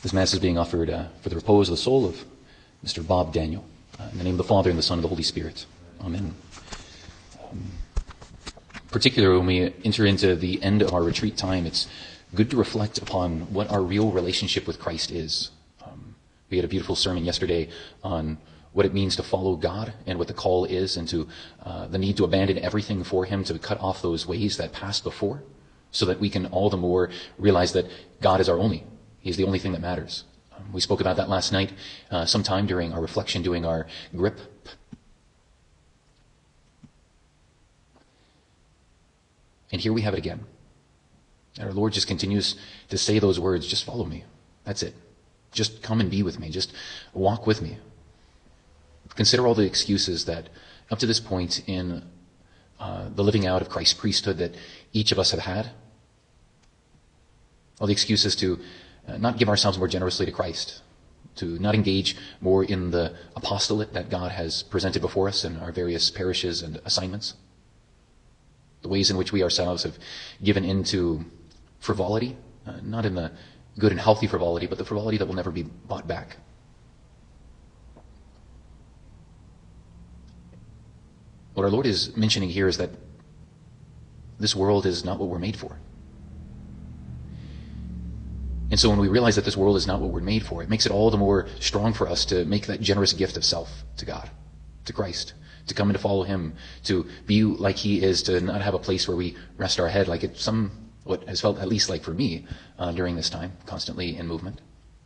This Mass is being offered for the repose of the soul of Mr. Bob Daniel. In the name of the Father, and the Son, and the Holy Spirit. Amen. Particularly when we enter into the end of our retreat time, it's good to reflect upon what our real relationship with Christ is. We had a beautiful sermon yesterday on what it means to follow God and what the call is, and to the need to abandon everything for Him, to cut off those ways that passed before, so that we can all the more realize that God is our only. He's the only thing that matters. We spoke about that last night, sometime during our reflection, doing our grip. And here we have it again. And our Lord just continues to say those words, just follow me. That's it. Just come and be with me. Just walk with me. Consider all the excuses that up to this point in the living out of Christ's priesthood that each of us have had. All the excuses to not give ourselves more generously to Christ, to not engage more in the apostolate that God has presented before us in our various parishes and assignments. The ways in which we ourselves have given into frivolity, not in the good and healthy frivolity, but the frivolity that will never be bought back. What our Lord is mentioning here is that this world is not what we're made for. And so when we realize that this world is not what we're made for, it makes it all the more strong for us to make that generous gift of self to God, to Christ, to come and to follow Him, to be like He is, to not have a place where we rest our head like it's what has felt, at least like for me, during this time, constantly in movement.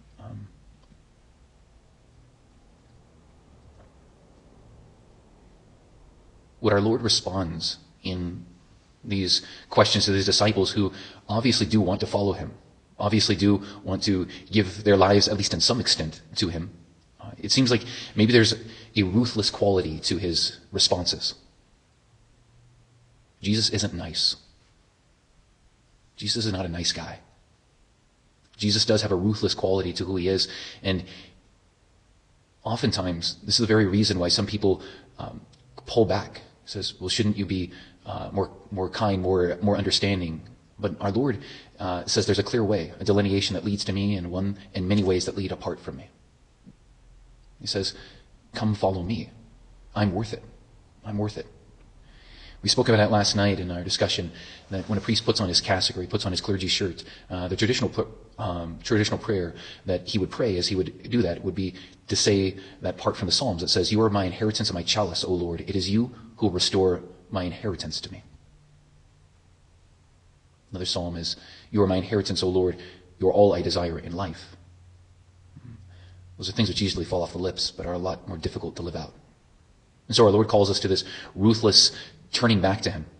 What our Lord responds in these questions to these disciples who obviously do want to follow Him, obviously do want to give their lives, at least in some extent, to Him. It seems like maybe there's a ruthless quality to His responses. Jesus isn't nice. Jesus is not a nice guy. Jesus does have a ruthless quality to who He is, and oftentimes this is the very reason why some people pull back. He says, well, shouldn't you be more kind, more understanding? But our Lord says there's a clear way, a delineation that leads to me, and many ways that lead apart from me. He says, come follow me. I'm worth it. I'm worth it. We spoke about that last night in our discussion, that when a priest puts on his cassock or he puts on his clergy shirt, the traditional prayer that he would pray as he would do that would be to say that part from the Psalms that says, you are my inheritance and my chalice, O Lord. It is you who will restore my inheritance to me. Another psalm is, you are my inheritance, O Lord. You are all I desire in life. Those are things which easily fall off the lips, but are a lot more difficult to live out. And so our Lord calls us to this ruthless turning back to Him,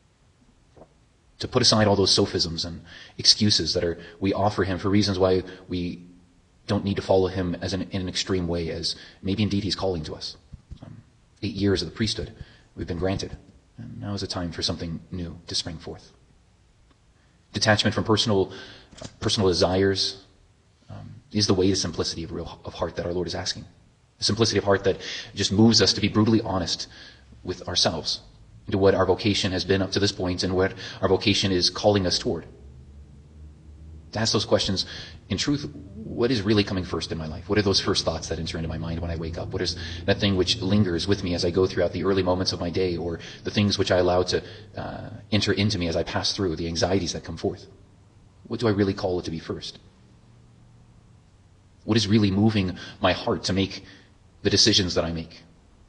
to put aside all those sophisms and excuses that we offer Him for reasons why we don't need to follow Him in an extreme way, as maybe indeed He's calling to us. 8 years of the priesthood we've been granted, and now is a time for something new to spring forth. Detachment from personal desires is the way to simplicity of heart that our Lord is asking. A simplicity of heart that just moves us to be brutally honest with ourselves, into what our vocation has been up to this point and what our vocation is calling us toward. To ask those questions, in truth, what is really coming first in my life? What are those first thoughts that enter into my mind when I wake up? What is that thing which lingers with me as I go throughout the early moments of my day, or the things which I allow to enter into me as I pass through, the anxieties that come forth? What do I really call it to be first? What is really moving my heart to make the decisions that I make?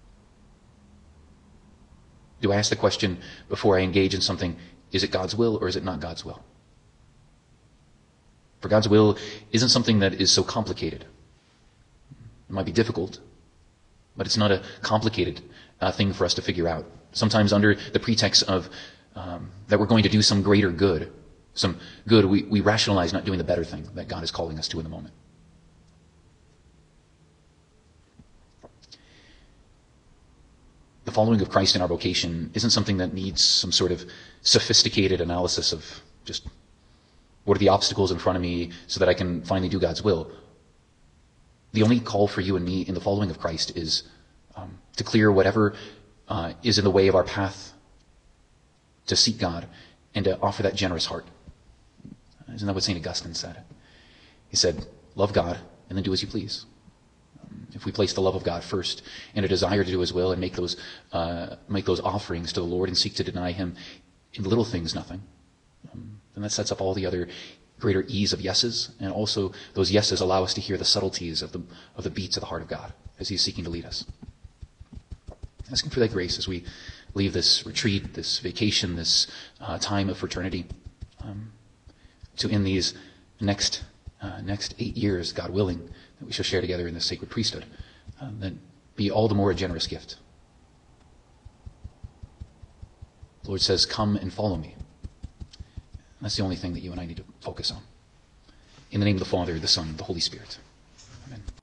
Do I ask the question before I engage in something, is it God's will or is it not God's will? For God's will isn't something that is so complicated. It might be difficult, but it's not a complicated thing for us to figure out. Sometimes under the pretext of that we're going to do some greater good, we rationalize not doing the better thing that God is calling us to in the moment. The following of Christ in our vocation isn't something that needs some sort of sophisticated analysis of just what are the obstacles in front of me so that I can finally do God's will. The only call for you and me in the following of Christ is to clear whatever is in the way of our path, to seek God, and to offer that generous heart. Isn't that what St. Augustine said? He said, love God and then do as you please. If we place the love of God first and a desire to do his will and make those offerings to the Lord and seek to deny him in little things nothing, then that sets up all the other greater ease of yeses, and also those yeses allow us to hear the subtleties of the beats of the heart of God as he's seeking to lead us. Asking for that grace as we leave this retreat, this vacation, this time of fraternity, to in these next 8 years, God willing, that we shall share together in the sacred priesthood, that be all the more a generous gift. The Lord says, come and follow me. That's the only thing that you and I need to focus on. In the name of the Father, the Son, the Holy Spirit. Amen.